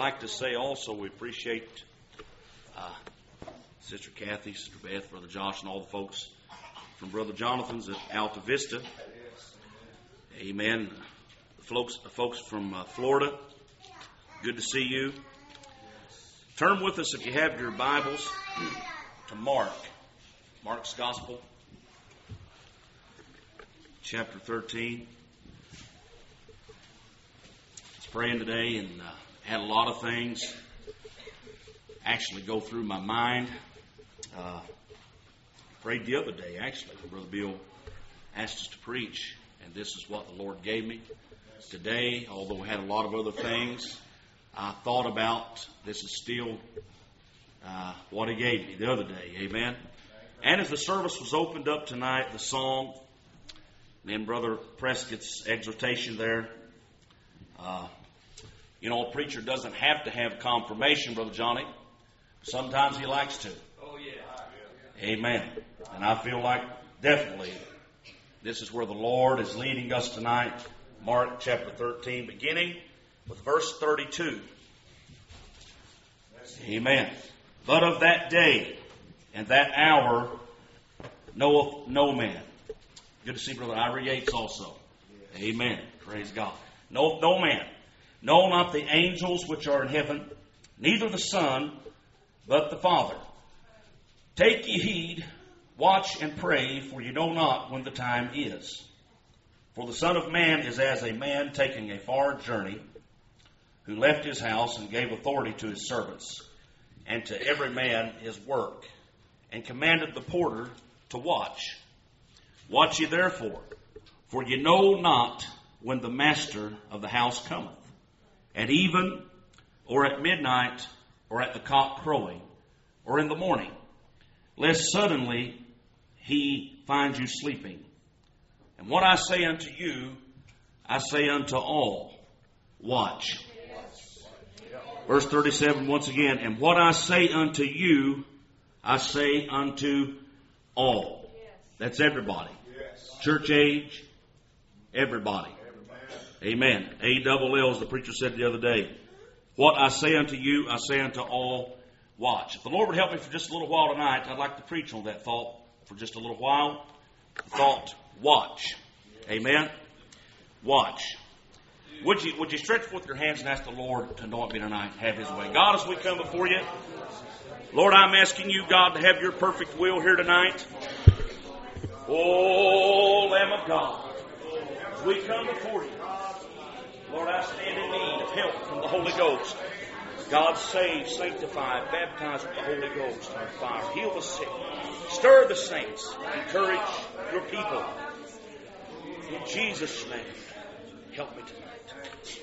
like to say also we appreciate Sister Kathy, Sister Beth, Brother Josh, and all the folks from Brother Jonathan's at Alta Vista. Amen. The folks from Florida, good to see you. Turn with us, if you have your Bibles, to Mark's Gospel, chapter 13. I was praying today and had a lot of things actually go through my mind. Prayed the other day, actually, when Brother Bill asked us to preach, and this is what the Lord gave me. Today, although I had a lot of other things, I thought about this is still what He gave me the other day. Amen. And as the service was opened up tonight, the song, and Brother Prescott's exhortation there, a preacher doesn't have to have confirmation, Brother Johnny. Sometimes he likes to. Oh, yeah. Amen. And I feel like definitely this is where the Lord is leading us tonight. Mark chapter 13, beginning with verse 32. Amen. But of that day and that hour knoweth no man. Good to see Brother Ira Yates also. Amen. Praise God. Knoweth no man. No, not the angels which are in heaven, neither the Son, but the Father. Take ye heed, watch and pray, for you know not when the time is. For the Son of Man is as a man taking a far journey, who left his house and gave authority to his servants, and to every man his work, and commanded the porter to watch. Watch ye therefore, for ye know not when the master of the house cometh, at even, or at midnight, or at the cock crowing, or in the morning, lest suddenly he find you sleeping. And what I say unto you, I say unto all, watch. Verse 37 once again, and what I say unto you, I say unto all. That's everybody. Church age, everybody. Amen. A-double-L, as the preacher said the other day. What I say unto you, I say unto all, watch. If the Lord would help me for just a little while tonight, I'd like to preach on that thought for just a little while. The thought, watch. Amen. Watch. Would you stretch forth your hands and ask the Lord to anoint me tonight and have His way? God, as we come before you, Lord, I'm asking you, God, to have your perfect will here tonight. Oh, Lamb of God, as we come before you, Lord, I stand in need of help from the Holy Ghost. God, save, sanctify, baptize with the Holy Ghost and fire. Heal the sick. Stir the saints. Encourage your people. In Jesus' name, help me tonight.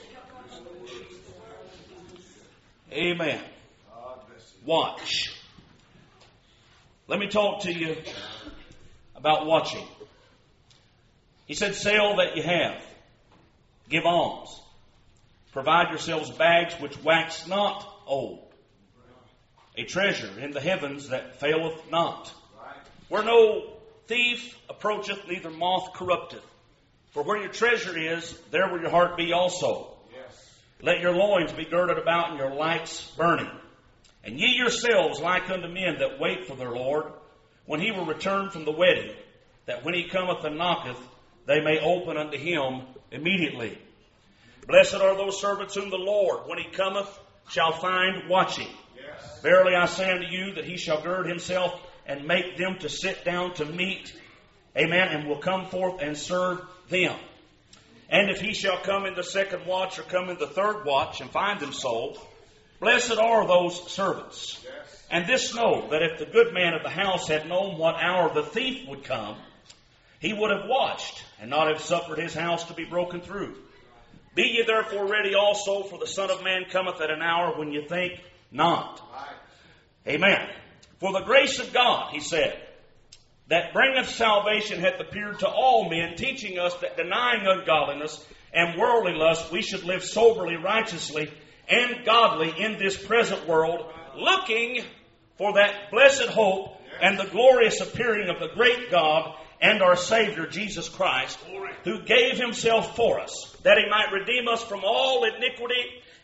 Amen. Watch. Let me talk to you about watching. He said, sell that you have. Give alms. Provide yourselves bags which wax not old. A treasure in the heavens that faileth not. Where no thief approacheth, neither moth corrupteth. For where your treasure is, there will your heart be also. Let your loins be girded about and your lights burning. And ye yourselves like unto men that wait for their Lord, when He will return from the wedding, that when He cometh and knocketh, they may open unto Him immediately. Blessed are those servants whom the Lord, when He cometh, shall find watching. Yes. Verily I say unto you, that He shall gird Himself and make them to sit down to meat. Amen. And will come forth and serve them. And if He shall come in the second watch or come in the third watch and find them so, blessed are those servants. Yes. And this know, that if the good man of the house had known what hour the thief would come, he would have watched and not have suffered his house to be broken through. Be ye therefore ready also, for the Son of Man cometh at an hour when you think not. Amen. For the grace of God, he said, that bringeth salvation hath appeared to all men, teaching us that denying ungodliness and worldly lust, we should live soberly, righteously, and godly in this present world, looking for that blessed hope and the glorious appearing of the great God and our Savior, Jesus Christ, who gave Himself for us, that He might redeem us from all iniquity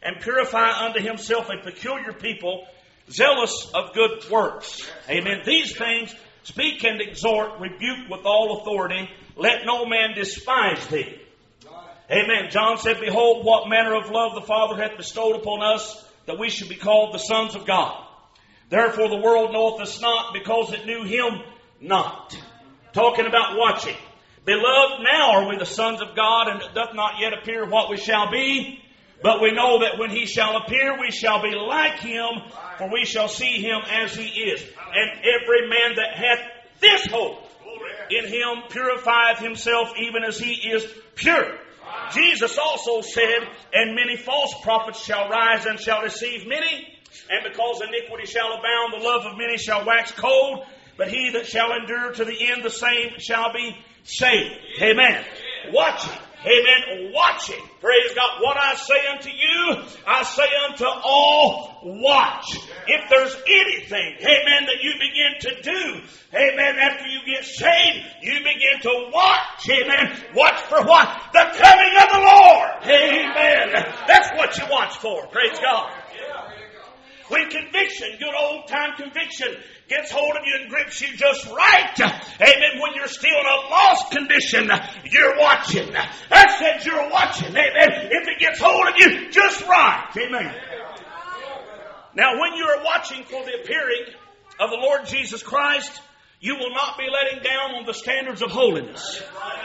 and purify unto himself a peculiar people, zealous of good works. Amen. These things speak and exhort, rebuke with all authority. Let no man despise thee. Amen. John said, Behold, what manner of love the Father hath bestowed upon us, that we should be called the sons of God. Therefore the world knoweth us not, because it knew him not. Talking about watching. Beloved, now are we the sons of God, and it doth not yet appear what we shall be. But we know that when he shall appear, we shall be like him, for we shall see him as he is. And every man that hath this hope in him purifieth himself, even as he is pure. Jesus also said, And many false prophets shall rise and shall deceive many. And because iniquity shall abound, the love of many shall wax cold. But he that shall endure to the end, the same shall be saved. Amen. Watching. Amen. Watching. Praise God. What I say unto you, I say unto all, watch. If there's anything, amen, that you begin to do, amen, after you get saved, you begin to watch. Amen. Watch for what? The coming of the Lord. Amen. That's what you watch for. Praise God. When conviction, good old time conviction, gets hold of you and grips you just right. Amen. When you're still in a lost condition, you're watching. I said you're watching. Amen. If it gets hold of you just right. Amen. Now, when you are watching for the appearing of the Lord Jesus Christ, you will not be letting down on the standards of holiness.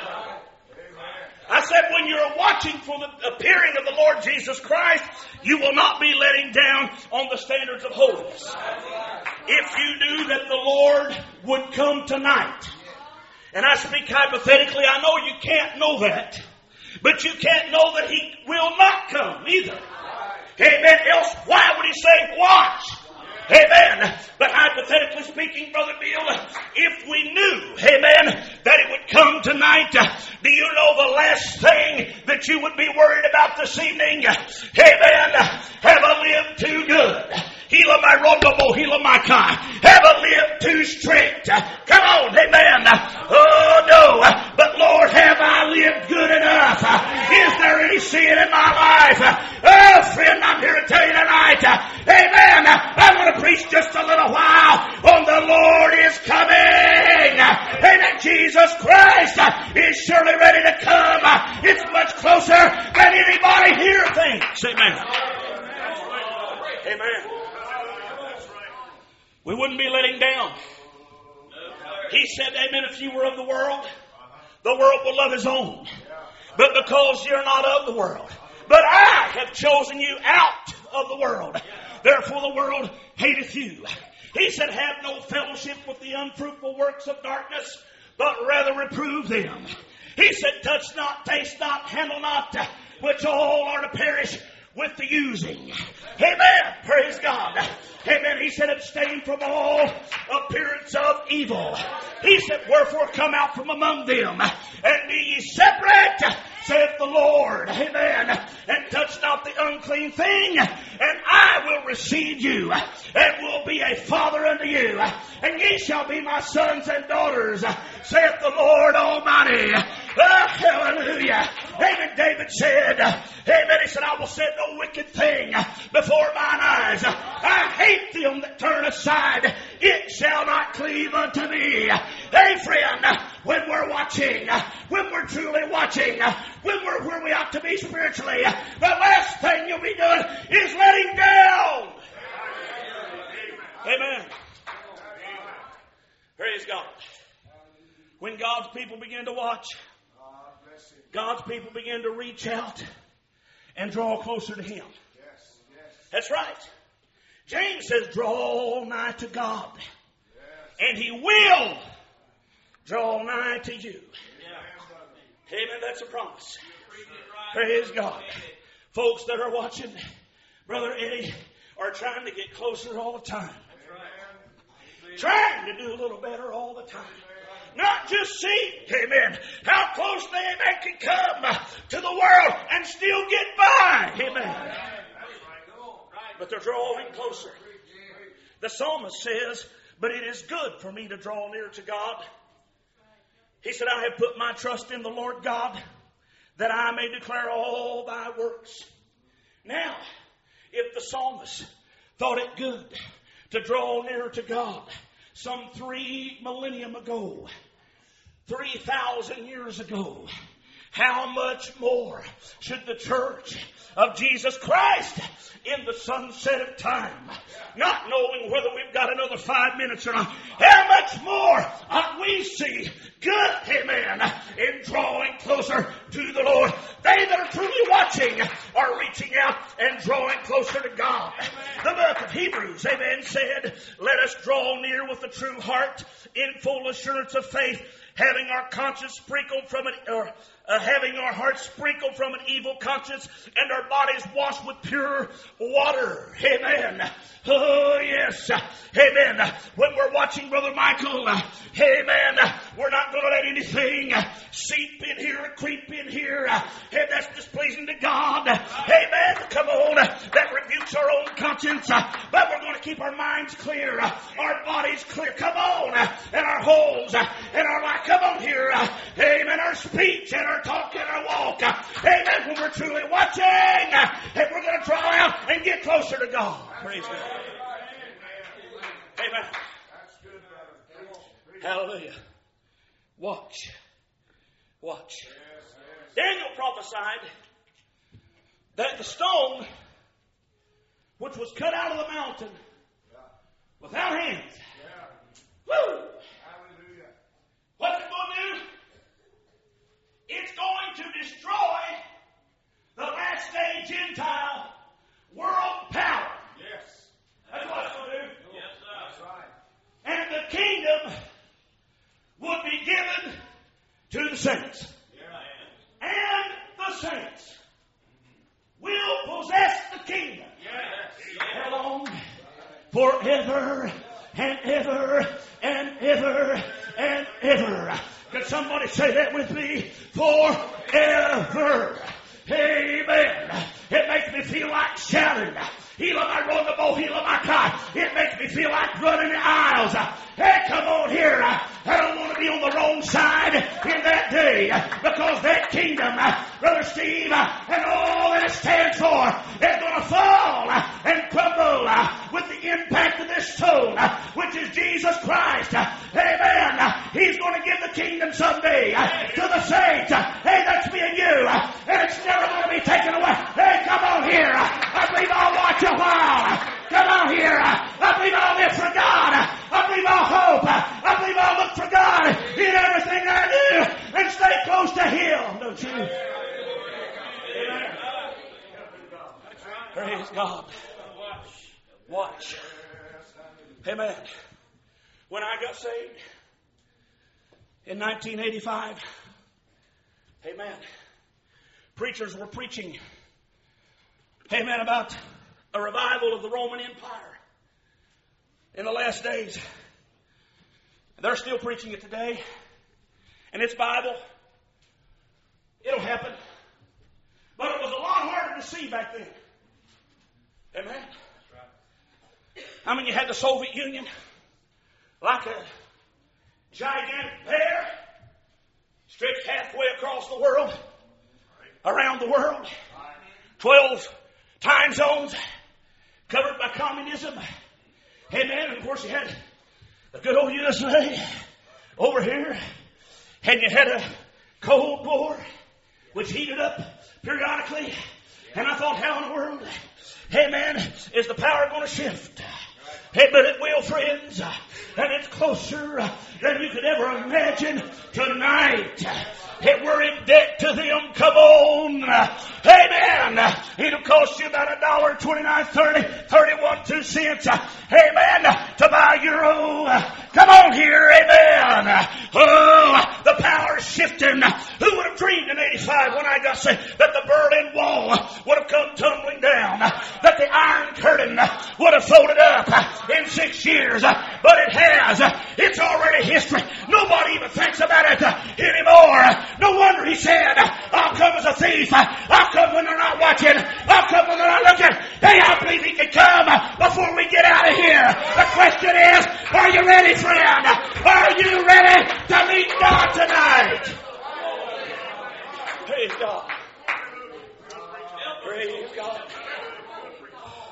I said when you're watching for the appearing of the Lord Jesus Christ, you will not be letting down on the standards of holiness. If you knew that the Lord would come tonight, and I speak hypothetically, I know you can't know that, but you can't know that He will not come either. Amen. Else, why would He say, watch? Amen. But hypothetically speaking, Brother Bill, if we knew, amen, that it would come tonight, do you know the last thing that you would be worried about this evening? Amen. Have I lived too good? Heal my rondobo, heal my car. Have I lived too strict? Come on, amen. Oh no. But Lord, have I lived good enough? Is there any sin in my life? Oh friend, I'm here to tell you tonight. Amen. I'm going to preach just a little while on the Lord is coming. Amen. Jesus Christ is surely ready to come. It's much closer than anybody here thinks. Amen. Amen. We wouldn't be letting down. He said, amen, if you were of the world will love his own. But because you're not of the world, but I have chosen you out of the world, therefore the world hateth you. He said, have no fellowship with the unfruitful works of darkness, but rather reprove them. He said, touch not, taste not, handle not, which all are to perish with the using. Amen. Praise God. Amen. He said, abstain from all appearance of evil. He said, wherefore come out from among them, and be ye separate, saith the Lord. Amen. And touch not the unclean thing, and I will receive you, and will be a father unto you, and ye shall be my sons and daughters, saith the Lord Almighty. Oh, hallelujah. Amen. David said, amen, he said, I will set no wicked thing before mine eyes. I hate them that turn aside. It shall not cleave unto me. Hey, friend, when we're watching, when we're truly watching, when we're where we ought to be spiritually, the last thing you'll be doing is letting down. Amen. Praise God. When God's people begin to watch, God's people begin to reach out and draw closer to Him. That's right. James says, draw nigh to God, and He will draw nigh to you. Amen. That's a promise. Praise God. Folks that are watching Brother Eddie are trying to get closer all the time. Trying to do a little better all the time. Not just see, amen, how close they, amen, can come to the world and still get by. Amen. But they're drawing closer. The psalmist says, but it is good for me to draw near to God. He said, I have put my trust in the Lord God, that I may declare all thy works. Now, If the psalmist thought it good to draw nearer to God some 3 millennium ago, 3,000 years ago, how much more should the church of Jesus Christ in the sunset of time, not knowing whether we've got another 5 minutes or not, how much more ought we see good, amen, in drawing closer to the Lord? They that are truly watching are reaching out and drawing closer to God. The book of Hebrews, amen, said, let us draw near with a true heart in full assurance of faith, having our conscience sprinkled from having our hearts sprinkled from an evil conscience and our bodies washed with pure water. Amen. Oh, yes. Amen. When we're watching Brother Michael, amen, we're not going to let anything seep in here, creep in here, and that's displeasing to God. Amen. Come on. That rebukes our own conscience, but we're going to keep our minds clear, our bodies clear. Come on. And our holes and our life. Come on here. Amen. Our speech and our talk and our walk. Amen. When we're truly watching, and we're going to draw out and get closer to God. Praise God. Amen. Hallelujah. Watch. Watch. Daniel prophesied that the stone which was cut out of the mountain without hands. Woo! What's it going to do? It's going to destroy the last day Gentile world power. Yes. That's what it's going to do. Yes, that's right. And the kingdom would be given to the saints. Yeah. And the saints will possess the kingdom. Yes. How long? Forever and ever and ever and ever. Can somebody say that with me? Forever. Amen. It makes me feel like shouting. Hila my rogabo, hila my kai. It makes me feel like running the aisles. Hey, come on here. I don't want to be on the wrong side in that day, because that kingdom, Brother Steve, and all that it stands for is going to fall and crumble with the impact of this stone, which is Jesus Christ. Amen. He's going to give the kingdom someday to the saints. Hey, that's me and you. And it's never going to be taken away. Hey, come on here. I believe I'll watch a while. Come on here. I believe I'll live for God. I believe I'll hope. I believe I'll look for God in everything I do and stay close to Him. Don't you? Amen. Praise God. Watch. Amen. When I got saved in 1985, amen, preachers were preaching, amen, about a revival of the Roman Empire in the last days. They're still preaching it today. And it's Bible. It'll happen. But it was a lot harder to see back then. Amen. I mean, you had the Soviet Union like a gigantic bear stretched halfway across the world, around the world. 12 time zones covered by communism. Amen. And of course, you had the good old USA over here. And you had a Cold War, which heated up periodically. And I thought, how in the world, amen, is the power going to shift? Hey, but it will, friends. And it's closer than you could ever imagine tonight. Hey, we're in debt to them. Come on. Amen. It'll cost you about $1.29, 30, 31, 2 cents. Amen. To buy a euro. Come on here. Amen. Oh, the power's shifting. Who would have dreamed in 85 when I got saved that the Berlin Wall would have come tumbling down? That the Iron Curtain would have folded up in 6 years? But it has. It's already history. Nobody even thinks about it anymore. No wonder he said, I'll come as a thief. I'll come when they're not watching. I'll come when they're not looking. Hey, I believe he can come before we get out of here. The question is, are you ready, friend? Are you ready to meet God tonight? Praise God. Praise God.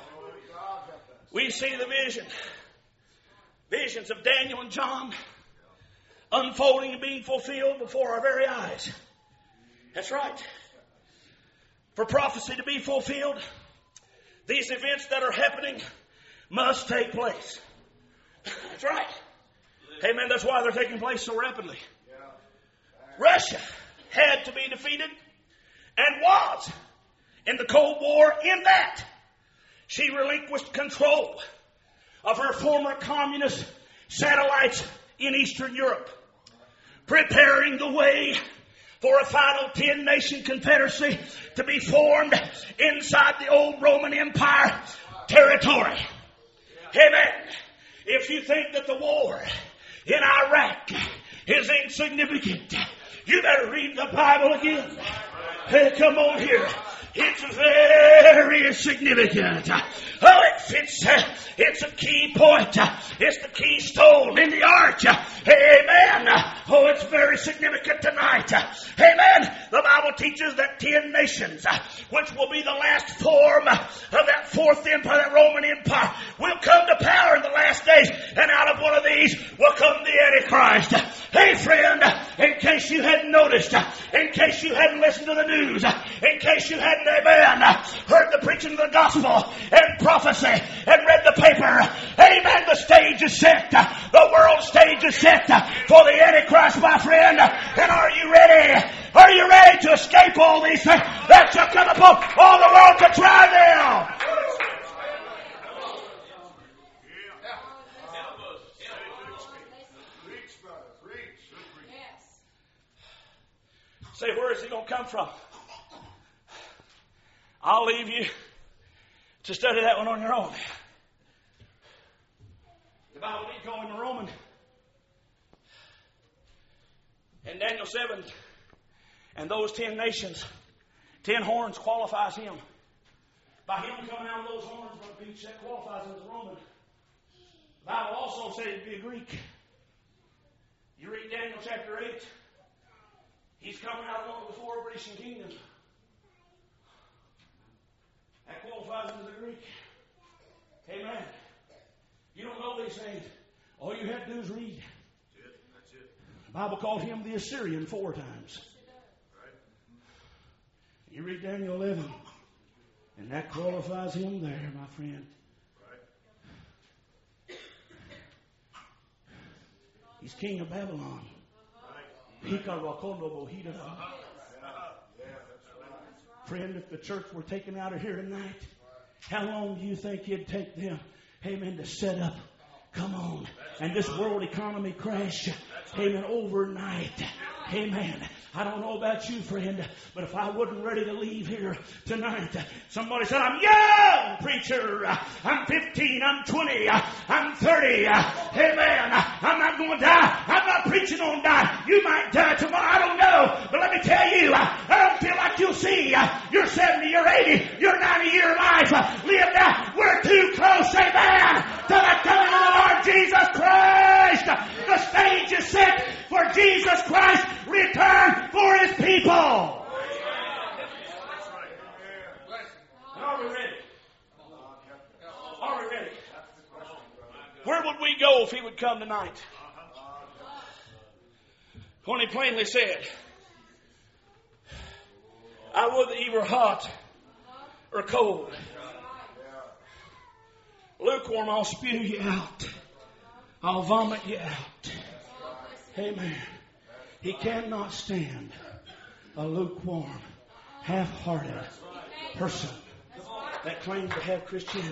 We see the visions of Daniel and John unfolding and being fulfilled before our very eyes. That's right. For prophecy to be fulfilled, these events that are happening must take place. That's right. Amen. That's why they're taking place so rapidly. Russia had to be defeated and was in the Cold War. In that, she relinquished control of her former communist satellites in Eastern Europe, preparing the way for a final 10-nation confederacy to be formed inside the old Roman Empire territory. Amen. If you think that the war in Iraq is insignificant, you better read the Bible again. Hey, come on here. It's very significant. Oh, it fits. It's a key point. It's the keystone in the arch. Amen. Oh, it's very significant tonight. Amen. The Bible teaches that 10 nations, which will be the last form of that fourth empire, that Roman Empire, will come to power in the last days. And out of one of these will come the Antichrist. Hey, friend, in case you hadn't noticed, in case you hadn't listened to the news, in case you hadn't, amen, heard the preaching of the gospel and prophecy and read the paper, amen, the stage is set. The world stage is set for the Antichrist, my friend. And are you ready? Are you ready to escape all these things that shall come upon all the world to try them? Say, where is he going to come from? I'll leave you to study that one on your own. The Bible did call him a Roman. In Daniel 7, and those 10 nations, 10 horns qualifies him. By him coming out of those horns, that qualifies him as a Roman. The Bible also said he'd be a Greek. You read Daniel chapter 8. He's coming out of one of the 4 Grecian kingdoms. That qualifies him as a Greek. Amen. You don't know these things. All you have to do is read. That's it. The Bible called him the Assyrian 4 times. You read Daniel 11, and that qualifies him there, my friend. He's king of Babylon. Friend, if the church were taken out of here tonight, how long do you think it'd take them, amen, to set up? Come on. And this world economy crash, amen, overnight. Amen. I don't know about you, friend, but if I wasn't ready to leave here tonight, somebody said, I'm young, preacher. I'm 15, I'm 20, I'm 30. Amen. I'm not going to die. I'm not preaching on die. You might die tomorrow. I don't know. But let me tell you, I don't feel like you'll see your 70, your 80, your 90-year life lived out. We're too close, amen, to the coming of the Lord Jesus Christ. The stage is set for Jesus Christ return for his people. Are we ready? Are we ready? Where would we go if he would come tonight? When he plainly said, I would that ye were hot or cold. Lukewarm, I'll spew you out. I'll vomit you out. Amen. He cannot stand a lukewarm, half-hearted person that claims to have Christianity.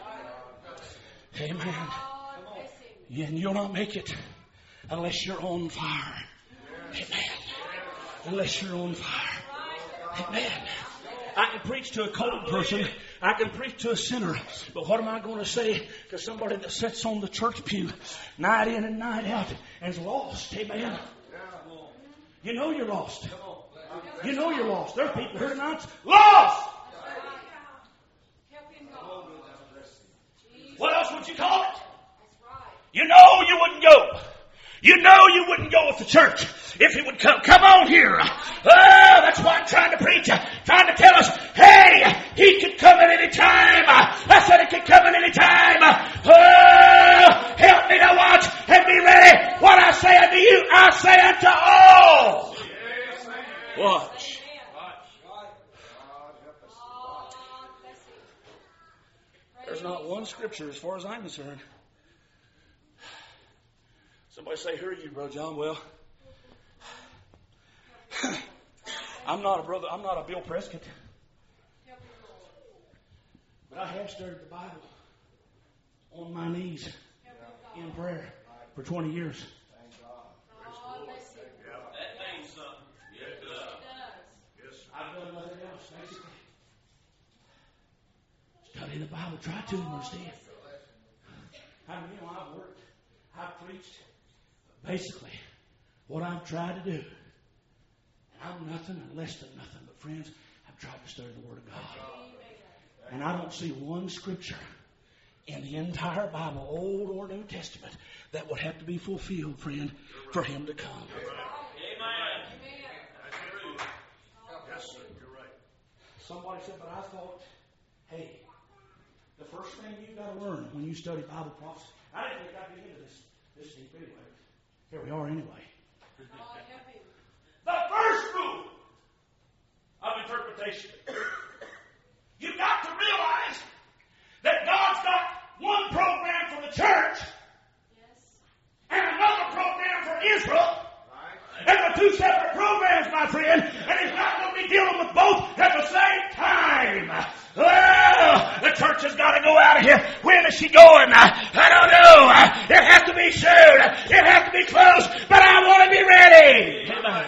Amen. And you'll not make it unless you're on fire. Amen. Unless you're on fire. Amen. I can preach to a cold person. I can preach to a sinner. But what am I going to say to somebody that sits on the church pew night in and night out and is lost? Amen. You know you're lost. You know you're lost. There are people here tonight lost. What else would you call it? You know you wouldn't go. You know you wouldn't go with the church if he would come. Come on here. Oh, that's why I'm trying to preach. Trying to tell us, hey, he could come at any time. I said it could come at any time. There's not one scripture as far as I'm concerned. Somebody say, who are you, Brother John? Well, I'm not a Bill Prescott. But I have studied the Bible on my knees in prayer for 20 years. That means something. Yes, it does. I've done nothing else, basically. Study the Bible. Try to understand. I've worked. I've preached. But basically, what I've tried to do, and I'm nothing and less than nothing, but friends, I've tried to study the Word of God. And I don't see one scripture in the entire Bible, Old or New Testament, that would have to be fulfilled, friend, for Him to come. Amen. Yes, sir. You're right. Somebody said, but I thought, hey, the first thing you've got to learn when you study Bible prophecy, I didn't think I'd be into this deep anyway. Here we are anyway. The first rule of interpretation. You've got to realize that God's got one program for the church and another program for Israel. And they're two separate programs, my friend. And He's not going to be dealing with both at the same time. Well, the church has got to go out of here. When is she going? I don't know. It has to be soon. It has to be close. But I want to be ready. Amen.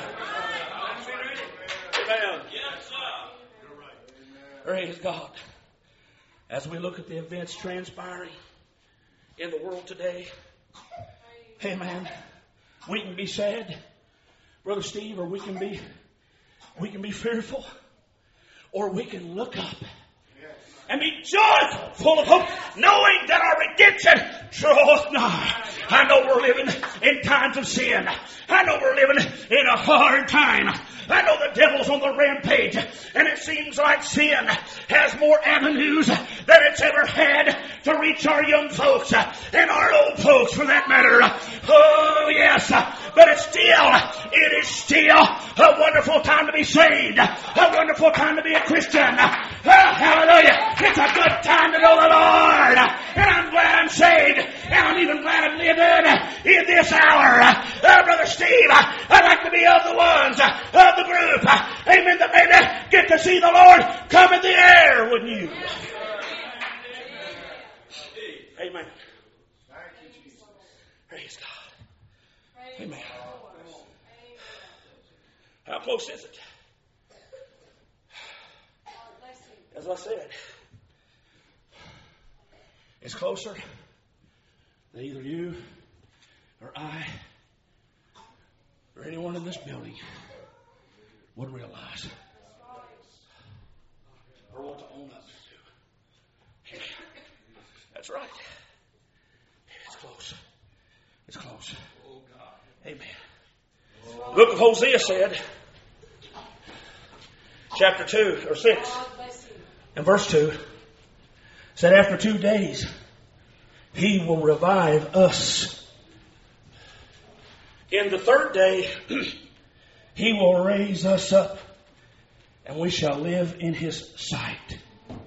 Amen. Yes, sir. Praise God. As we look at the events transpiring in the world today, amen, we can be sad, Brother Steve, or we can be fearful, or we can look up and be joyful, full of hope, knowing that our redemption draweth nigh. I know we're living in times of sin. I know we're living in a hard time. I know the devil's on the rampage, and it seems like sin has more avenues than it's ever had to reach our young folks and our old folks, for that matter. Oh, yes, but it is still a wonderful time to be saved, a wonderful time to be a Christian. Oh, hallelujah. It's a good time to know the Lord, and I'm glad I'm saved, and I'm even glad I'm living in this hour. Brother Steve, I'd like to be of the ones of the group, amen, that maybe get to see the Lord come in the air, wouldn't you? Amen. Praise God. Amen. How close is it? As I said, it's closer than either you or I or anyone in this building would realize or want to own up to. Amen. That's right. It's close. It's close. Amen. Look what Hosea said. Chapter 2 or 6 and verse 2 said, after 2 days He will revive us. In the third day He will raise us up, and we shall live in His sight. Amen.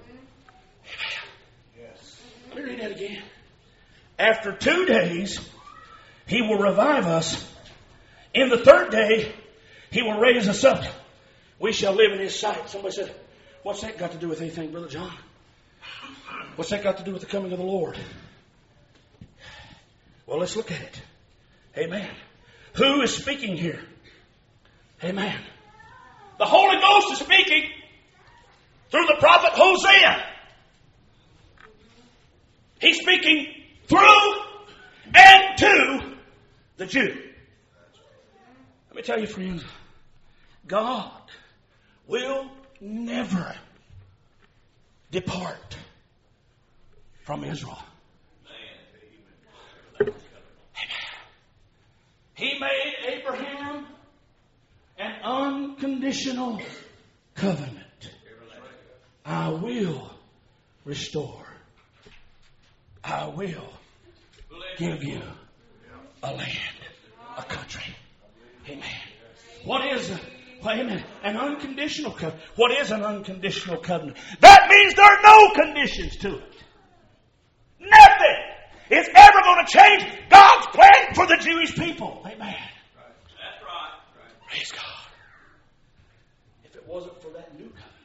Yes. Let me read that again. After 2 days He will revive us. In the third day He will raise us up. We shall live in His sight. Somebody said, what's that got to do with anything, Brother John? What's that got to do with the coming of the Lord? Well, let's look at it. Amen. Who is speaking here? Amen. The Holy Ghost is speaking through the prophet Hosea. He's speaking through and to the Jew. Let me tell you, friends, God will never depart from Israel. Amen. He made Abraham an unconditional covenant. I will restore. I will give you a land, a country. Amen. What is an unconditional covenant? What is an unconditional covenant? That means there are no conditions to it. nothing is ever going to change God's plan for the Jewish people. Amen. That's right. Praise God. If it wasn't for that new covenant,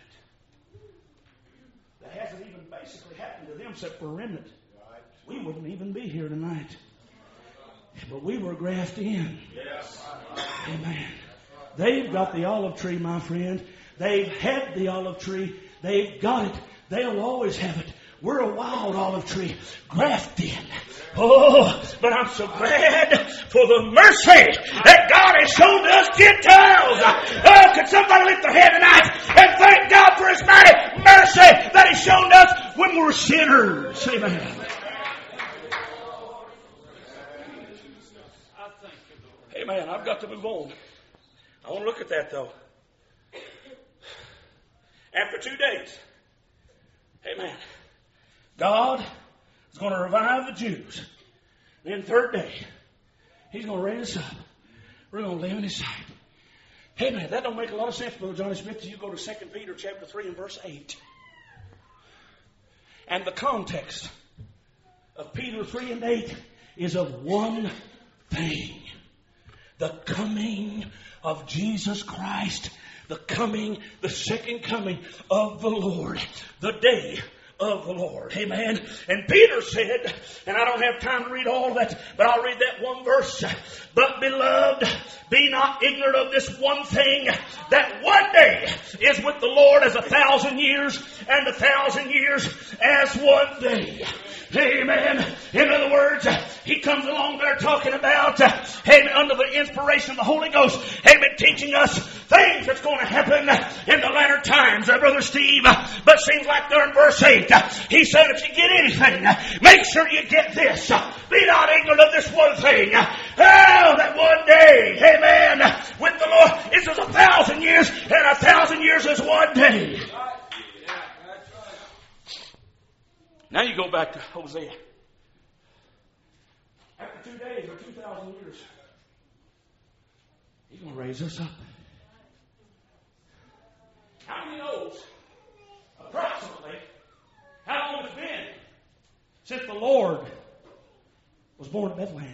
that hasn't even basically happened to them except for a remnant, we wouldn't even be here tonight. But we were grafted in. Yes. Amen. They've got the olive tree, my friend. They've had the olive tree. They've got it. They'll always have it. We're a wild olive tree, grafted in. Oh, but I'm so glad for the mercy that God has shown to us Gentiles. Oh, could somebody lift their hand tonight and thank God for His mighty mercy that He's shown to us when we're sinners. Amen. Amen. I've got to move on. I want to look at that though. After 2 days, amen, God is going to revive the Jews. Then third day, He's going to raise us up. We're going to live in His sight. Amen. That don't make a lot of sense, Brother Johnny Smith, till you go to 2 Peter chapter 3 and verse 8. And the context of Peter 3 and 8 is of one thing. The coming of Jesus Christ. The second coming of the Lord. The day of the Lord. Amen. And Peter said, and I don't have time to read all of that, but I'll read that one verse. But beloved, be not ignorant of this one thing, that one day is with the Lord as 1,000 years, and 1,000 years as one day. Amen. In other words, he comes along there talking about, amen, under the inspiration of the Holy Ghost, amen, teaching us things that's going to happen in the latter times, Brother Steve. But seems like there in verse 8, he said, if you get anything, make sure you get this. Be not ignorant of this one thing. Oh, that one day, amen, with the Lord, this is 1,000 years, and 1,000 years is one day. Now you go back to Hosea. After 2 days or 2,000 years, He's going to raise us up. How many knows approximately how long it's been since the Lord was born in Bethlehem?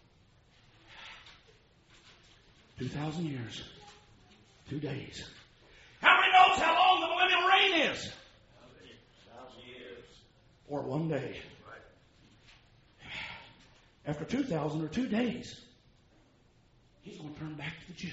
2,000 years. 2 days. How many knows how long the millennial reign is? Or 1 day. After 2,000 or 2 days, He's going to turn back to the Jew.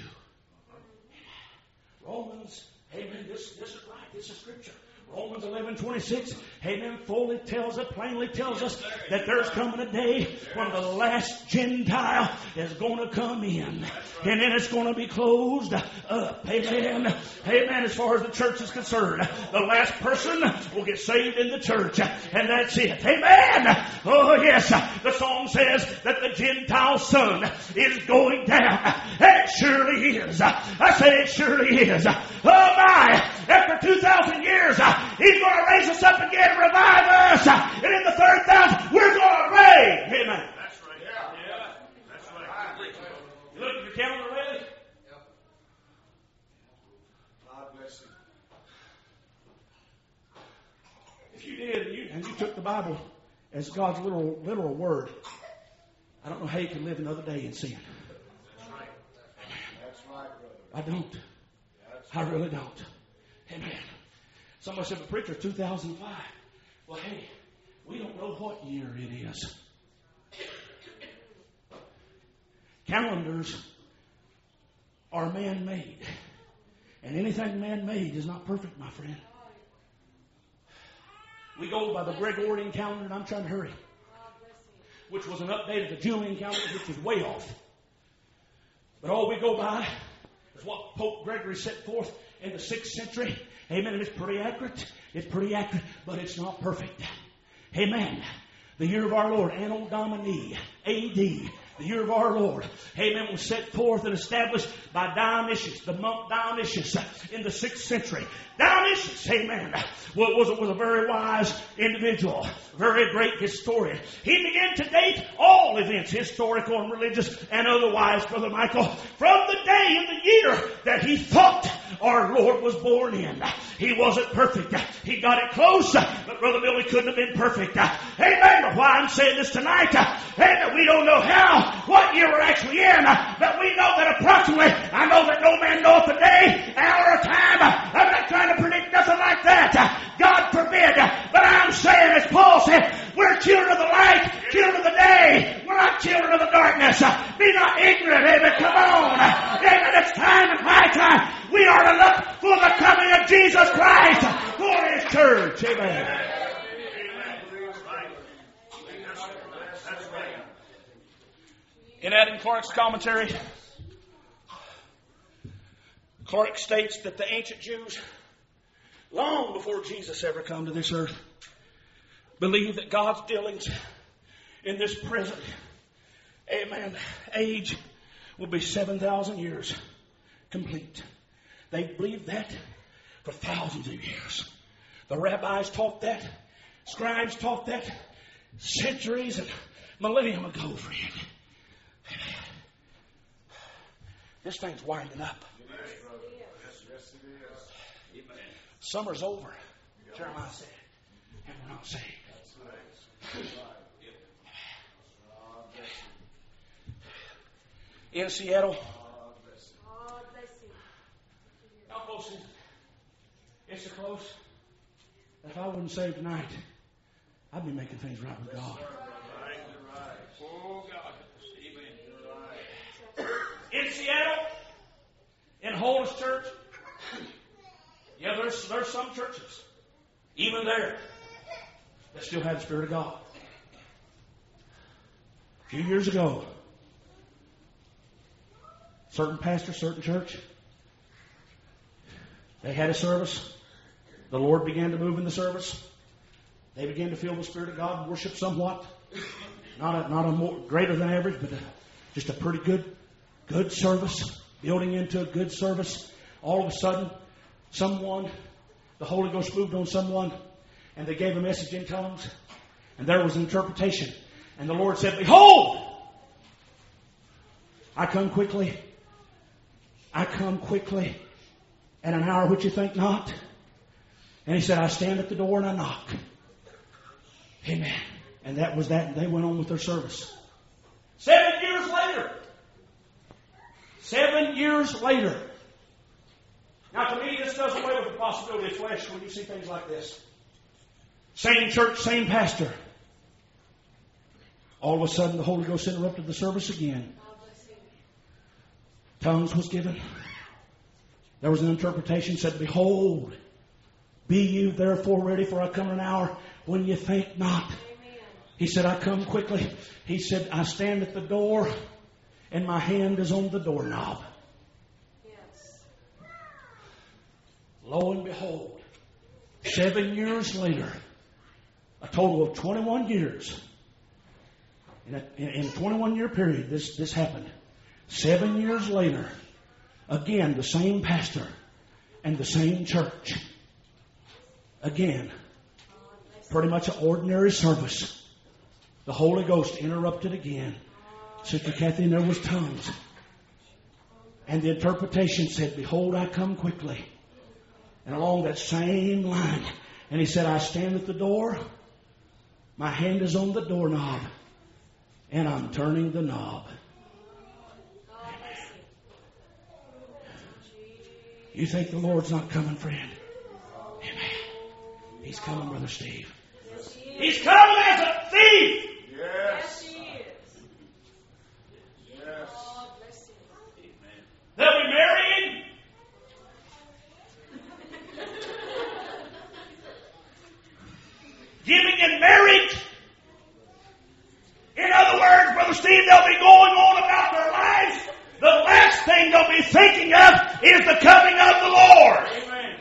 Romans, amen, this is right, this is Scripture. Romans 11:26, amen, plainly tells us that there's coming a day when the last Gentile is going to come in. And then it's going to be closed up. Amen. Amen. As far as the church is concerned, the last person will get saved in the church. And that's it. Amen. Oh, yes. The song says that the Gentile son is going down. And it surely is. I say it surely is. Oh, my. After 2,000 years, He's going to raise us up again and revive us. And in the 3,000, we're going to reign. Amen. That's right. Yeah. That's right. You look at your calendar lately? Yep. God bless you. If you did, and you took the Bible as God's literal word, I don't know how you can live another day in sin. That's right. That's right, brother. I don't. I really don't. Amen. Somebody said, but preacher, 2005. Well, hey, we don't know what year it is. Calendars are man-made. And anything man-made is not perfect, my friend. We go by the Gregorian calendar, and I'm trying to hurry, which was an update of the Julian calendar, which was way off. But all we go by is what Pope Gregory set forth in the 6th century. Amen. And it's pretty accurate. It's pretty accurate, but it's not perfect. Amen. The year of our Lord, Anno Domini, A.D. the year of our Lord, amen, was set forth and established by Dionysius, the monk Dionysius, in the 6th century. Dionysius, amen, was a very wise individual, very great historian. He began to date all events, historical and religious and otherwise, Brother Michael, from the day and the year that he thought our Lord was born in. He wasn't perfect. He got it close, but Brother Bill, he couldn't have been perfect. Amen. But why I'm saying this tonight, amen, we don't know what year we're actually in, but we know that approximately, I know that no man knoweth the day, hour, or time. I'm not trying to predict nothing like that. God forbid. But I'm saying, as Paul said, we're children of the light, children of the day. We're not children of the darkness. Be not ignorant. Amen. Come on. Amen. It's time and high time. We are to look for the coming of Jesus Christ for His church. Amen. In Adam Clark's commentary, Clark states that the ancient Jews, long before Jesus ever come to this earth, believed that God's dealings in this present, amen, age will be 7,000 years complete. They believed that for thousands of years. The rabbis taught that. Scribes taught that centuries and millennium ago, friend. This thing's winding up. Yes, it is. Summer's over. Jeremiah said. And we're not saved. In Seattle. How close is it? It's so close. If I wasn't saved tonight, I'd be making things right with God. In Seattle, in Holiness Church, yeah, there's some churches, even there, that still have the Spirit of God. A few years ago, certain pastor, certain church, they had a service. The Lord began to move in the service. They began to feel the Spirit of God and worship somewhat. Not a more greater than average, but just a pretty good service. Building into a good service. All of a sudden, the Holy Ghost moved on someone, and they gave a message in tongues, and there was an interpretation. And the Lord said, "Behold, I come quickly. I come quickly at an hour which you think not." And He said, "I stand at the door and I knock." Amen. And that was that. And they went on with their service. 7 years later. 7 years later. Now, to me, this does away with the possibility of flesh when you see things like this. Same church, same pastor. All of a sudden, the Holy Ghost interrupted the service again. Tongues was given. There was an interpretation said, "Behold, be you therefore ready, for I come in an hour when you think not." Amen. He said, "I come quickly." He said, "I stand at the door and my hand is on the doorknob." Yes. Lo and behold, 7 years later, a total of 21 years, in a 21-year period, this happened. 7 years later, again, the same pastor and the same church. Again, pretty much an ordinary service. The Holy Ghost interrupted again. Sister Kathy, and there was tongues. And the interpretation said, "Behold, I come quickly." And along that same line. And He said, "I stand at the door. My hand is on the doorknob. And I'm turning the knob." Amen. You think the Lord's not coming, friend? Amen. He's coming, Brother Steve. Yes, He's coming as a thief. Yes. He is. Yes. Amen. They'll be marrying. Giving in marriage. In other words, Brother Steve, they'll be going on about their lives. The last thing they'll be thinking of is the coming of the Lord. Amen.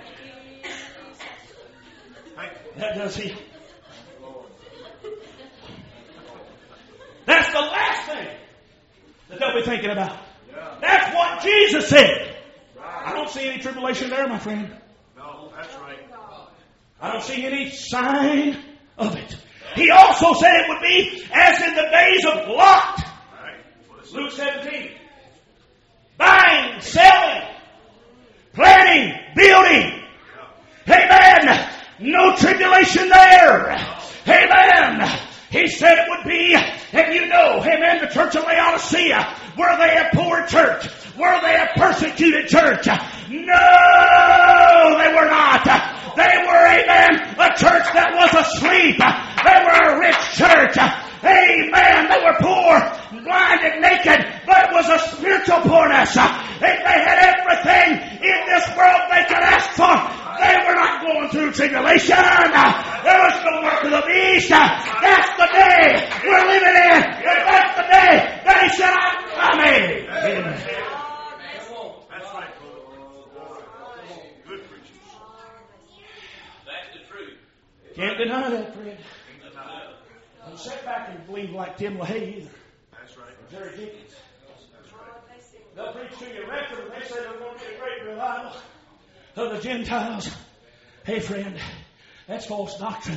That does He. That's the last thing that they'll be thinking about. That's what Jesus said. I don't see any tribulation there, my friend. No, that's right. I don't see any sign of it. He also said it would be as in the days of Lot. Luke 17. Buying, selling, planning, building. Amen. No tribulation there. Amen. He said it would be, and you know, amen, the church of Laodicea, were they a poor church? Were they a persecuted church? No, they were not. They were, amen, a church that was asleep. They were a rich church. Amen. They were poor, blind and naked, but it was a spiritual poorness. If they had everything in this world they could ask for, they were not going through tribulation. There was no work of the beast. That's the day we're living in. And that's the day that he said, I'm coming. Amen. That's right, good preachers. That's the truth. Can't deny that, friend. Don't sit back and believe like Tim LaHaye either. That's right. Or Jerry Dickens. That's right. They'll preach to you a record and they say they're going to get a great revival of the Gentiles. Hey, friend, that's false doctrine.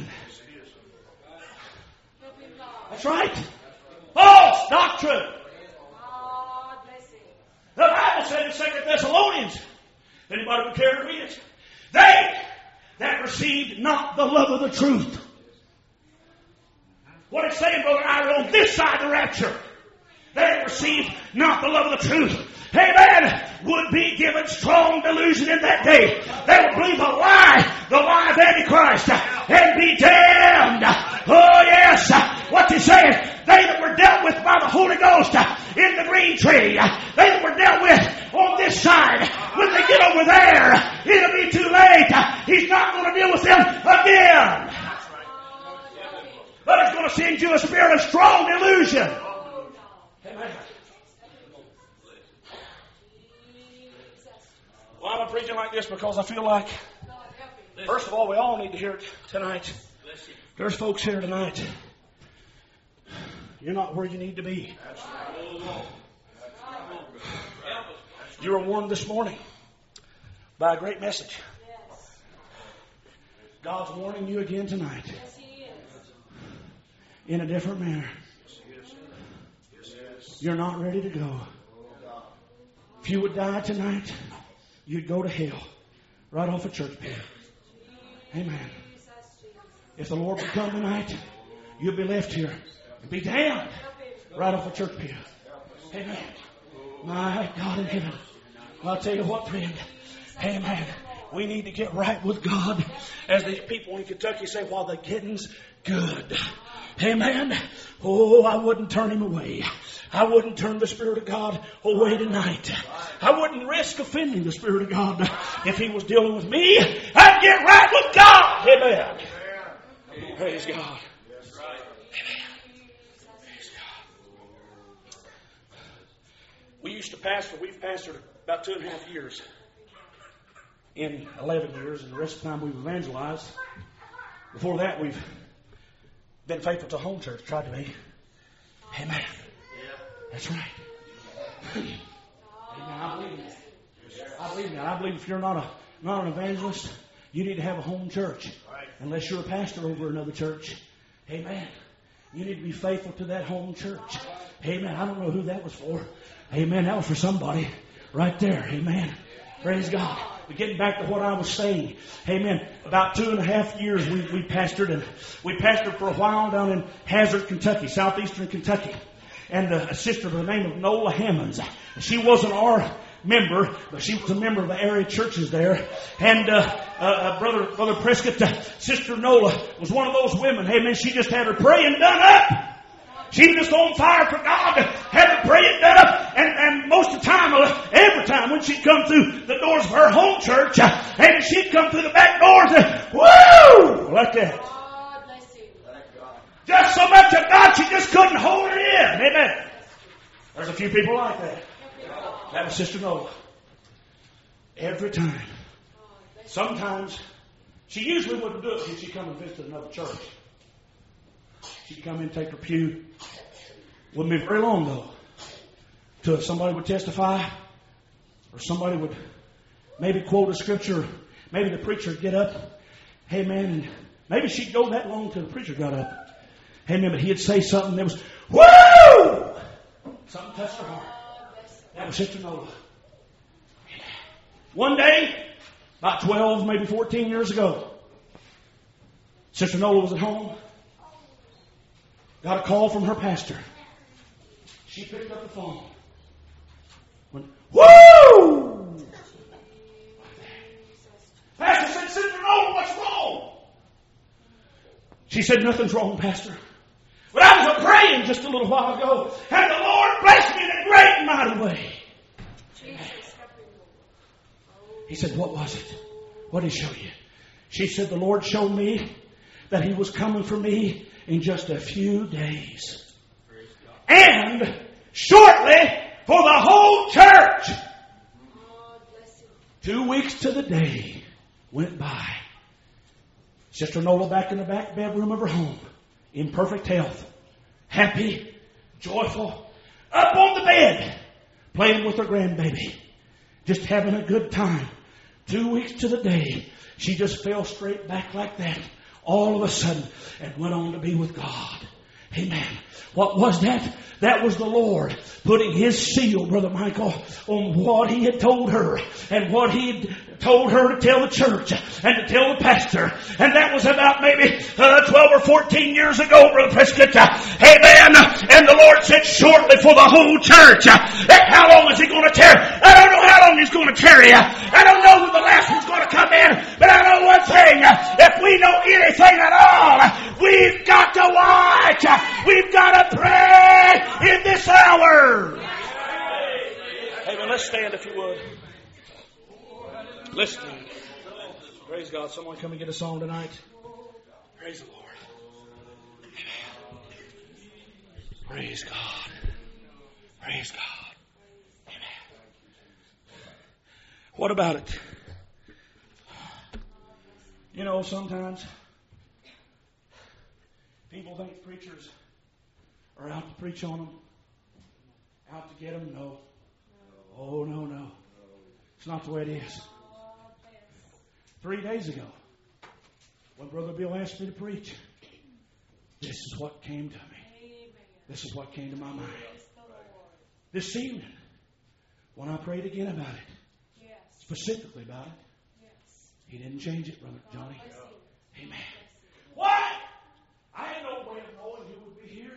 That's right. False doctrine. The Bible said in 2 Thessalonians, anybody would care to read it, they that received not the love of the truth. What it's saying, Brother Ira, on this side of the rapture, they that received not the love of the truth, amen, would be given strong delusion in that day. They would believe a lie, the lie of Antichrist, and be damned. Oh yes, what's he saying? They that were dealt with by the Holy Ghost in the green tree, they that were dealt with on this side, when they get over there, it'll be too late. He's not going to deal with them again. But he's going to send you a spirit of strong delusion. Amen. Well, I'm preaching like this because I feel like, first of all, we all need to hear it tonight. There's folks here tonight. You're not where you need to be. You were warned this morning by a great message. God's warning you again tonight in a different manner. You're not ready to go. If you would die tonight, you'd go to hell right off a church pew. Amen. If the Lord would come tonight, you'd be left here and be damned right off a church pew. Amen. My God in heaven. I'll tell you what, friend. Amen. We need to get right with God. As these people in Kentucky say, while the getting's good. Amen. Oh, I wouldn't turn him away. I wouldn't turn the Spirit of God away tonight. I wouldn't risk offending the Spirit of God. If he was dealing with me, I'd get right with God. Amen. Praise God. Amen. Praise God. We used to pastor. We've pastored about 2.5 years. In 11 years, and the rest of the time we've evangelized. Before that, we've been faithful to home church. Tried to be. Amen. That's right. Amen. I believe that. I believe if you're not an evangelist, you need to have a home church. Unless you're a pastor over another church. Amen. You need to be faithful to that home church. Amen. I don't know who that was for. Amen. That was for somebody right there. Amen. Praise God. But getting back to what I was saying. Amen. About 2.5 years we pastored, and we pastored for a while down in Hazard, Kentucky, southeastern Kentucky. And a sister by the name of Nola Hammonds. She wasn't our member, but she was a member of the area churches there. And Brother Prescott, Sister Nola was one of those women. Amen. She just had her praying done up. She was just on fire for God, had her praying done up. And most of the time, every time when she'd come through the doors of her home church, and she'd come through the back doors, and woo! Like that. Just so much of God, she just couldn't hold it in. Amen. There's a few people like that. That was Sister Nola. Every time. Sometimes, she usually wouldn't do it when she'd come and visit another church. She'd come in, take her pew. Wouldn't be very long though. till somebody would testify, or somebody would maybe quote a scripture. Maybe the preacher would get up. Amen. And maybe she'd go that long till the preacher got up. Amen. But he'd say something that was, woo! Something touched her heart. That was Sister Nola. One day, about 12, maybe 14 years ago, Sister Nola was at home. Got a call from her pastor. She picked up the phone. Went, woo! Pastor said, Sister Nola, what's wrong? She said, nothing's wrong, Pastor. But I was praying just a little while ago, and the Lord blessed me in a great and mighty way. He said, what was it? What did he show you? She said, the Lord showed me that He was coming for me in just a few days. And shortly for the whole church. 2 weeks to the day went by. Sister Nola back in the back bedroom of her home, in perfect health, happy, joyful, up on the bed, playing with her grandbaby, just having a good time. 2 weeks to the day, she just fell straight back like that, all of a sudden, and went on to be with God. Amen. What was that? That was the Lord putting His seal, Brother Michael, on what He had told her and what He had told her to tell the church and to tell the pastor. And that was about maybe 12 or 14 years ago, Brother Prescott. Amen. And the Lord said shortly for the whole church. How long is He going to tarry? I don't know how long He's going to tarry. I don't know who the last one's going to come in. But I know one thing. If we know anything at all, we've got to watch. We've got to pray in this hour. Amen. Let's stand if you would. Let's stand. Praise God. Someone come and get a song tonight. Praise the Lord. Amen. Praise God. Praise God. Amen. What about it? You know, sometimes people think preachers are out to preach on them, out to get them. No. Oh, no. It's not the way it is. 3 days ago, when Brother Bill asked me to preach, this is what came to me. This is what came to my mind. This evening, when I prayed again about it, specifically about it, He didn't change it, Brother Johnny. Amen. Why? I had no way of knowing who would be here.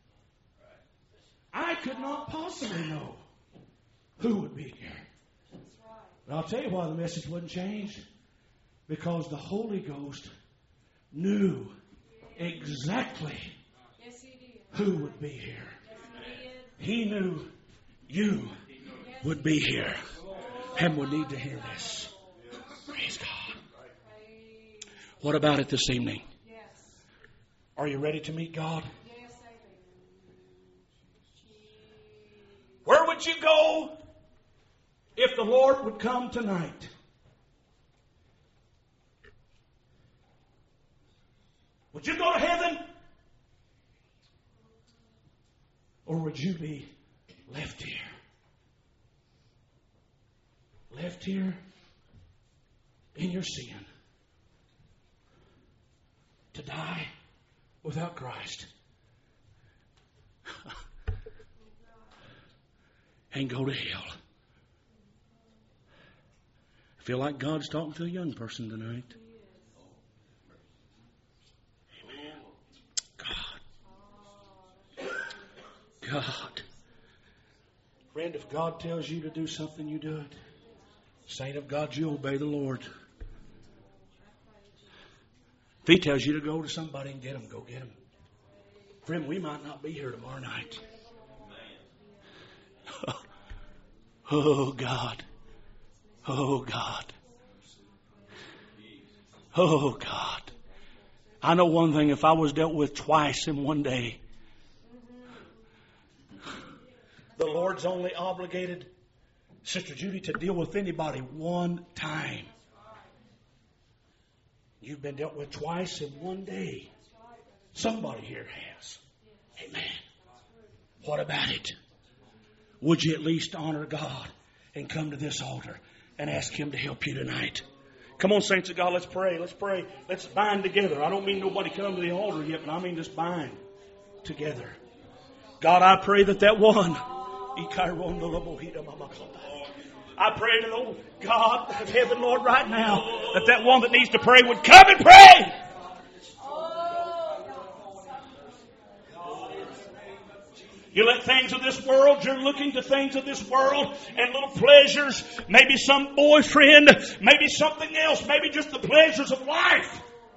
I could not possibly know who would be here. But I'll tell you why the message wouldn't change. Because the Holy Ghost knew exactly who would be here. He knew you would be here and would need to hear this. Praise God. What about it this evening? Are you ready to meet God? Where would you go if the Lord would come tonight? Would you go to heaven? Or would you be left here? Left here in your sin to die without Christ and go to hell. I feel like God's talking to a young person tonight. God. Friend, if God tells you to do something, you do it. Saint of God, you obey the Lord. If He tells you to go to somebody and get them, go get them. Friend, we might not be here tomorrow night. Oh, God. Oh, God. Oh, God. I know one thing. If I was dealt with twice in one day, the Lord's only obligated, Sister Judy, to deal with anybody one time. You've been dealt with twice in one day. Somebody here has. Amen. What about it? would you at least honor God and come to this altar and ask Him to help you tonight? Come on, saints of God, let's pray. Let's pray. Let's bind together. I don't mean nobody come to the altar yet, but I mean just bind together. God, I pray that one, I pray to the God of heaven, Lord, right now, that one that needs to pray would come and pray. You let things of this world, you're looking to things of this world and little pleasures, maybe some boyfriend, maybe something else, maybe just the pleasures of life.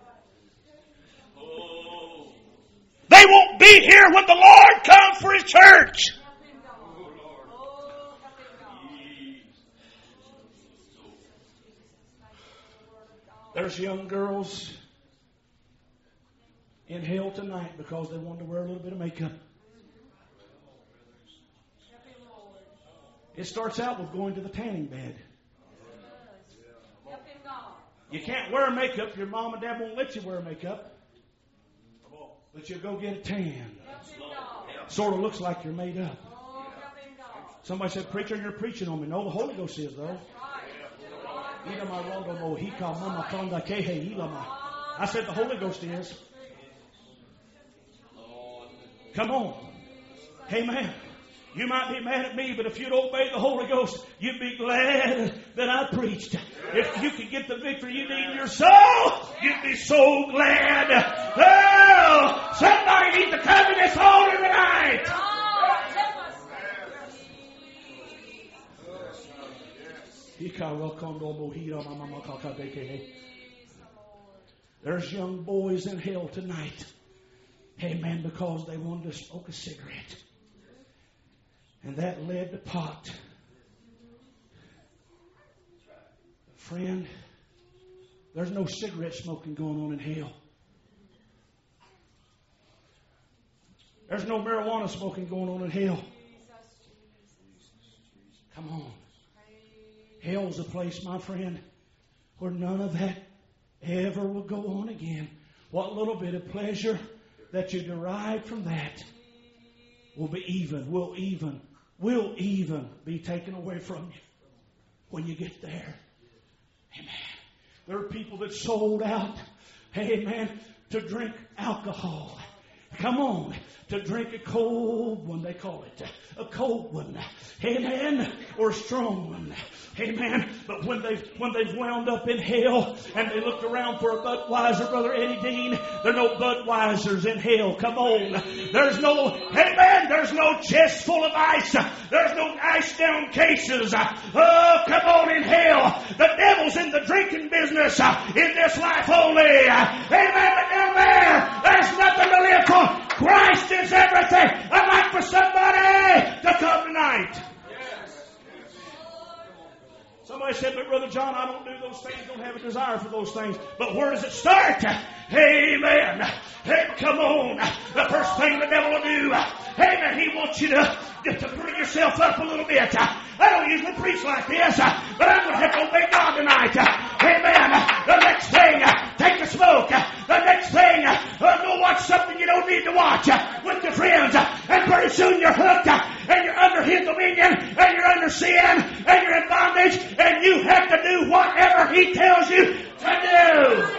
They won't be here when the Lord comes for His church. There's young girls in hell tonight because they wanted to wear a little bit of makeup. It starts out with going to the tanning bed. You can't wear makeup. Your mom and dad won't let you wear makeup. But you go get a tan. Sort of looks like you're made up. Somebody said, "Preacher, you're preaching on me." No, the Holy Ghost is, though. I said the Holy Ghost is. Come on. Amen. You might be mad at me, but if you'd obey the Holy Ghost, you'd be glad that I preached. If you could get the victory you need in your soul, you'd be so glad. Oh, somebody needs to come to this altar tonight. There's young boys in hell tonight. Amen, because they wanted to smoke a cigarette. And that led to pot. Friend, there's no cigarette smoking going on in hell. There's no marijuana smoking going on in hell. Come on. Hell's a place, my friend, where none of that ever will go on again. What little bit of pleasure that you derive from that will even be taken away from you when you get there. Amen. There are people that sold out, amen, to drink alcohol. Come on, to drink a cold one, they call it. A cold one. Amen. Or a strong one. Amen. But when they've wound up in hell and they looked around for a Budweiser, Brother Eddie Dean, there are no Budweisers in hell. Come on. There's no chest full of ice. There's no ice down cases. Oh, come on, in hell. The devil's in the drinking business in this life only. Amen. But down there's nothing to live for. Christ is everything. I'd like for somebody to come tonight. Somebody said, "But Brother John, I don't do those things, don't have a desire for those things." But where does it start? Amen. Hey, come on. The first thing the devil will do, amen, he wants you to bring yourself up a little bit. I don't usually preach like this, but I'm going to have to obey God tonight. Amen. The next thing, take a smoke. The next thing, go watch something you don't need to watch with your friends. And pretty soon you're hooked, and you're under His dominion, and you're under sin, and you're in bondage, and you have to do whatever He tells you to do.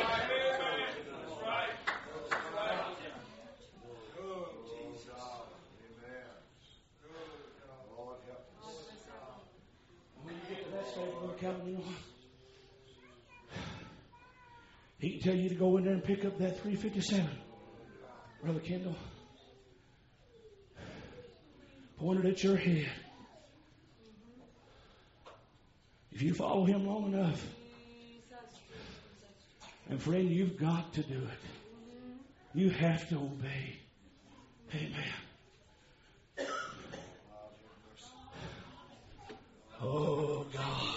He can tell you to go in there and pick up that 357. Brother Kendall. Pointed at your head. If you follow Him long enough, and friend, you've got to do it. You have to obey. Amen. Oh, God.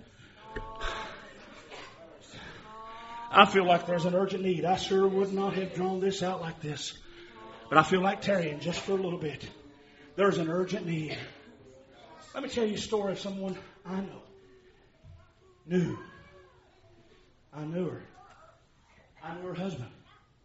I feel like there's an urgent need. I sure would not have drawn this out like this. But I feel like tarrying just for a little bit. There's an urgent need. Let me tell you a story of someone I knew. I knew her. I knew her husband.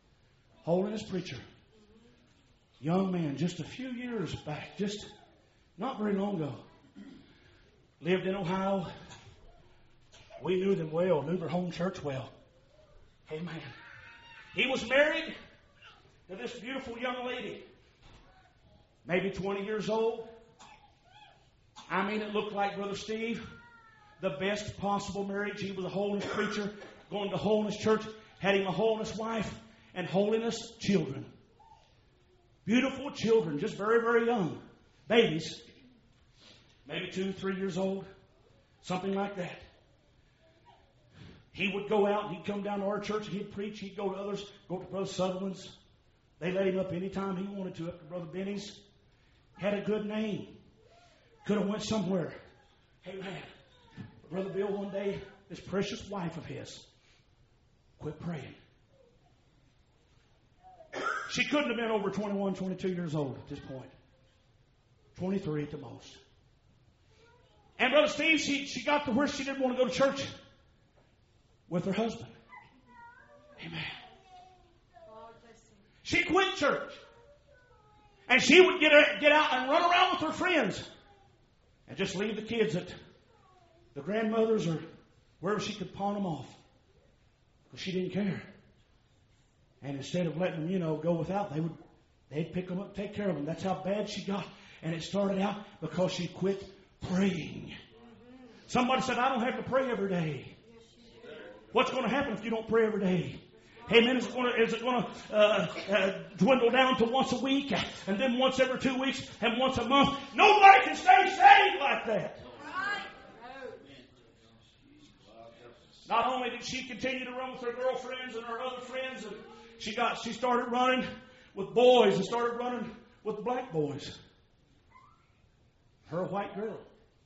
Holiness preacher. Young man, just a few years back. Just not very long ago. Lived in Ohio. We knew them well, knew their home church well. Amen. He was married to this beautiful young lady, maybe 20 years old. I mean, it looked like Brother Steve, the best possible marriage. He was a holiness preacher, going to holiness church, had him a holiness wife and holiness children. Beautiful children, just very, very young. Babies, maybe 2, 3 years old, something like that. He would go out, he'd come down to our church, and he'd preach, he'd go to others, go to Brother Sutherland's. They let him up anytime he wanted to, up to Brother Benny's. Had a good name. Could have went somewhere. Amen. Brother Bill, one day, this precious wife of his quit praying. She couldn't have been over 21, 22 years old at this point. 23 at the most. And Brother Steve, she got to where she didn't want to go to church with her husband. Amen. She quit church. And she would get out and run around with her friends and just leave the kids at the grandmother's or wherever she could pawn them off. Because she didn't care. And instead of letting them, go without, they'd pick them up and take care of them. That's how bad she got. And it started out because she quit praying. Somebody said, I don't have to pray every day. What's going to happen if you don't pray every day? Amen. Is it going to dwindle down to once a week and then once every 2 weeks and once a month? Nobody can stay saved like that. Not only did she continue to run with her girlfriends and her other friends, and she started running with boys and started running with black boys. Her a white girl.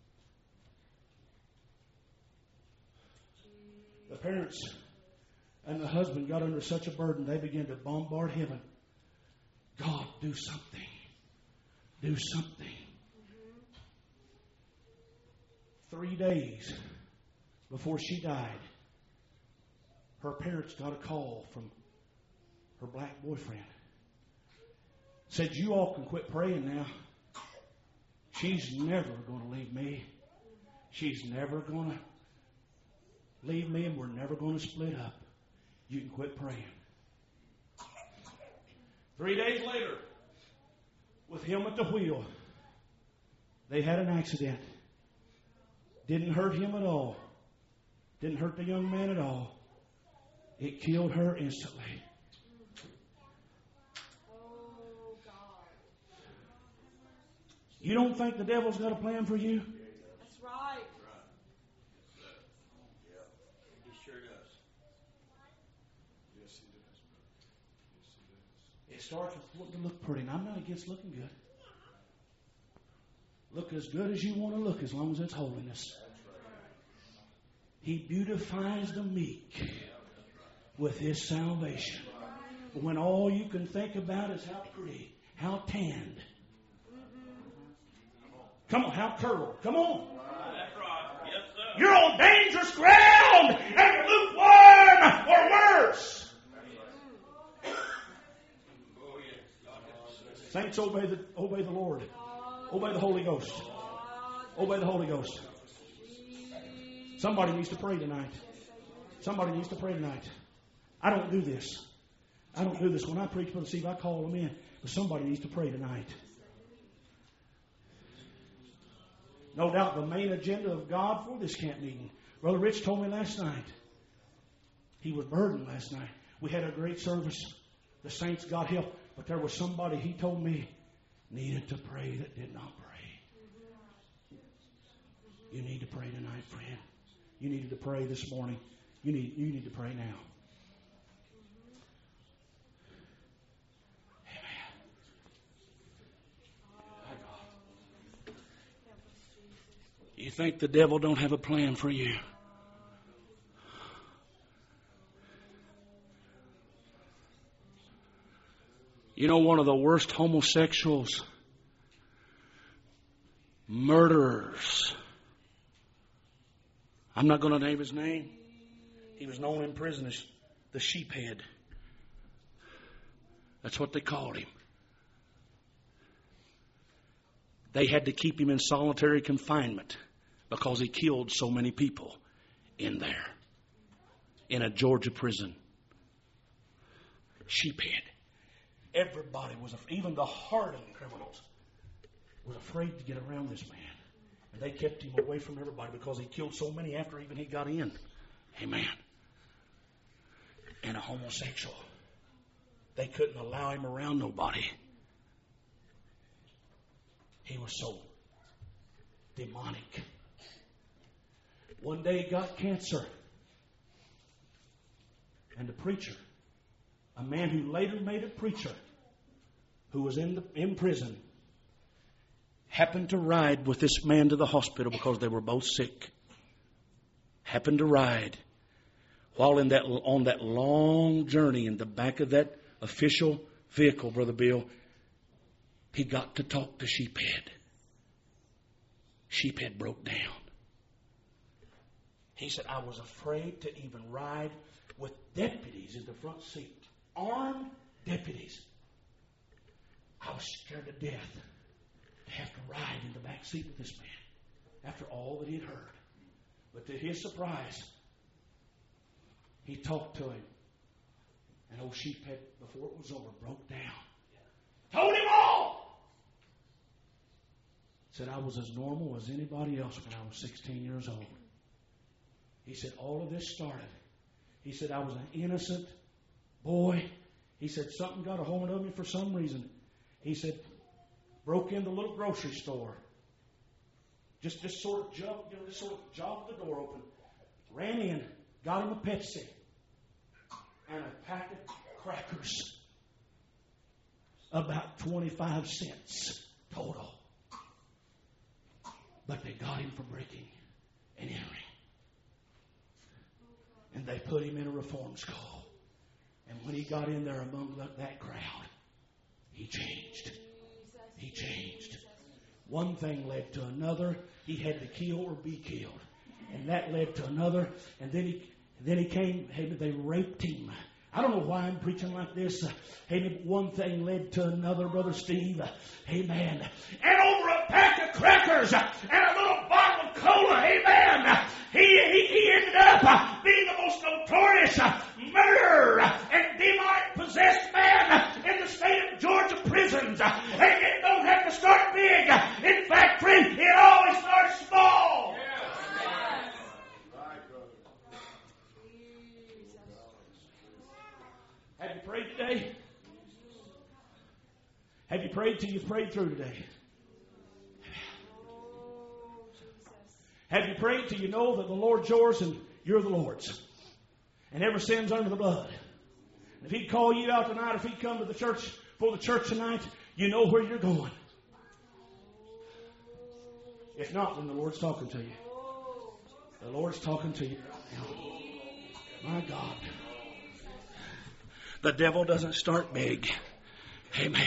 The parents and the husband got under such a burden, they began to bombard heaven. God, do something. Do something. 3 days before she died, her parents got a call from her black boyfriend. Said, you all can quit praying now. She's never going to leave me. She's never going to leave me, and we're never going to split up. You can quit praying. 3 days later, with him at the wheel, they had an accident. Didn't hurt him at all. Didn't hurt the young man at all. It killed her instantly. You don't think the devil's got a plan for you? That's right. He sure does. Yes, he does. Yes, he does. It starts with wanting to look pretty, and I'm not against looking good. Look as good as you want to look, as long as it's holiness. He beautifies the meek with his salvation. But when all you can think about is how pretty, how tanned, come on, how curled, come on. That's right. Yes, sir. You're on dangerous ground, and you're lukewarm or worse. Saints, obey the Lord. Obey the Holy Ghost. Obey the Holy Ghost. Somebody needs to pray tonight. Somebody needs to pray tonight. I don't do this. I don't do this. When I preach, Brother Steve, I call them in. But somebody needs to pray tonight. No doubt the main agenda of God for this camp meeting. Brother Rich told me last night. He was burdened last night. We had a great service. The saints got help. But there was somebody, he told me, needed to pray that did not pray. You need to pray tonight, friend. You needed to pray this morning. You need to pray now. You think the devil don't have a plan for you? You know, one of the worst homosexuals, murderers. I'm not going to name his name. He was known in prison as the sheephead. That's what they called him. They had to keep him in solitary confinement because he killed so many people in there, in a Georgia prison. Sheephead. Everybody was, even the hardened criminals, was afraid to get around this man. And they kept him away from everybody because he killed so many after even he got in. Amen. And a homosexual. They couldn't allow him around nobody. He was so demonic. One day he got cancer. And the preacher, a man who later made a preacher, who was in prison, happened to ride with this man to the hospital because they were both sick. Happened to ride. While on that long journey in the back of that official vehicle, Brother Bill, he got to talk to Sheephead. Sheephead broke down. He said, I was afraid to even ride with deputies in the front seat. Armed deputies. I was scared to death to have to ride in the back seat with this man after all that he had heard. But to his surprise, he talked to him. And old Sheephead, before it was over, broke down. Told him all! Said I was as normal as anybody else when I was 16 years old. He said all of this started. He said I was an innocent boy. He said something got a hold of me for some reason. He said, broke in the little grocery store. Just sort of jogged the door open. Ran in, got him a Pepsi and a pack of crackers. About 25 cents total. But they got him for breaking and entering. And they put him in a reform school. And when he got in there among that crowd, he changed. He changed. One thing led to another. He had to kill or be killed. And that led to another. And then he came, they raped him. I don't know why I'm preaching like this. One thing led to another, Brother Steve. Amen. And over a pack of crackers and a little bottle of cola, amen, he ended up being the most notorious murderer and demonic-possessed man in the state of Georgia prisons. And it don't have to start big. In fact, friend, it always starts small. Have you prayed today? Have you prayed till you've prayed through today? Have you prayed till you know that the Lord's yours and you're the Lord's? And every sin's under the blood. And if He'd call you out tonight, if He'd come to the church for the church tonight, you know where you're going. If not, then the Lord's talking to you. The Lord's talking to you right now. My God. The devil doesn't start big. Amen.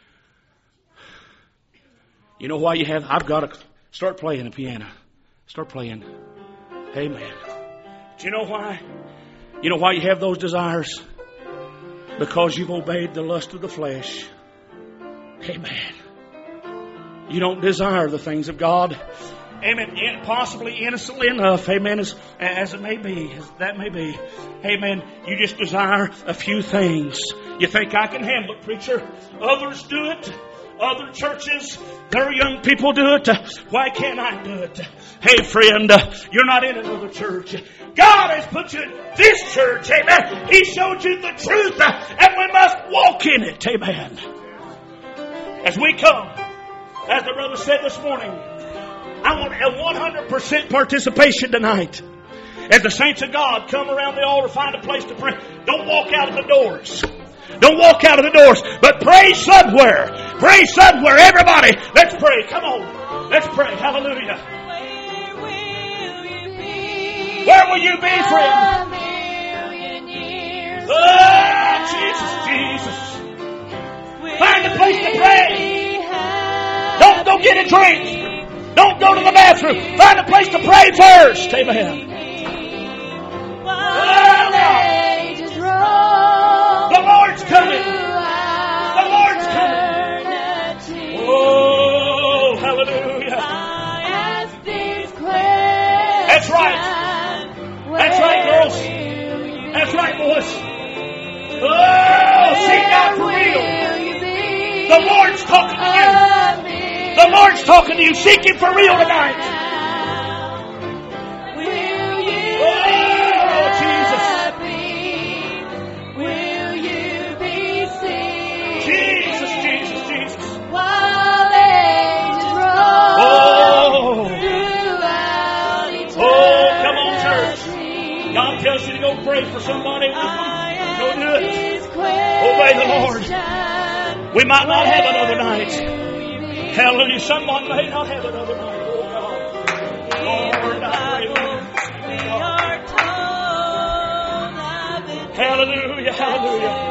You know why I've got to start playing the piano. Start playing. Amen. Do you know why? You know why you have those desires? Because you've obeyed the lust of the flesh. Amen. You don't desire the things of God. Amen. Possibly innocently enough. Amen. As it may be. As that may be. Amen. You just desire a few things. You think I can handle it, preacher. Others do it. Other churches, their young people do it. Why can't I do it? Hey, friend, you're not in another church. God has put you in this church. Amen. He showed you the truth, and we must walk in it. Amen. As we come, as the brother said this morning, I want a 100% participation tonight. As the saints of God come around the altar, find a place to pray. Don't walk out of the doors. Don't walk out of the doors, but pray somewhere. Pray somewhere. Everybody, let's pray. Come on. Let's pray. Hallelujah. Where will you be, friend? Oh, Jesus, Jesus. Find a place to pray. Don't get a drink. Don't go to the bathroom. Find a place to pray first. Amen. The Lord's coming. The Lord's coming. Oh, hallelujah. talking to you. The Lord's talking to you. Seek Him for real tonight. God tells you to go pray for somebody. Go do it. Obey the Lord. We might not have another night. Hallelujah. Someone may not have another night. Oh God. Lord, I pray. Hallelujah. Hallelujah.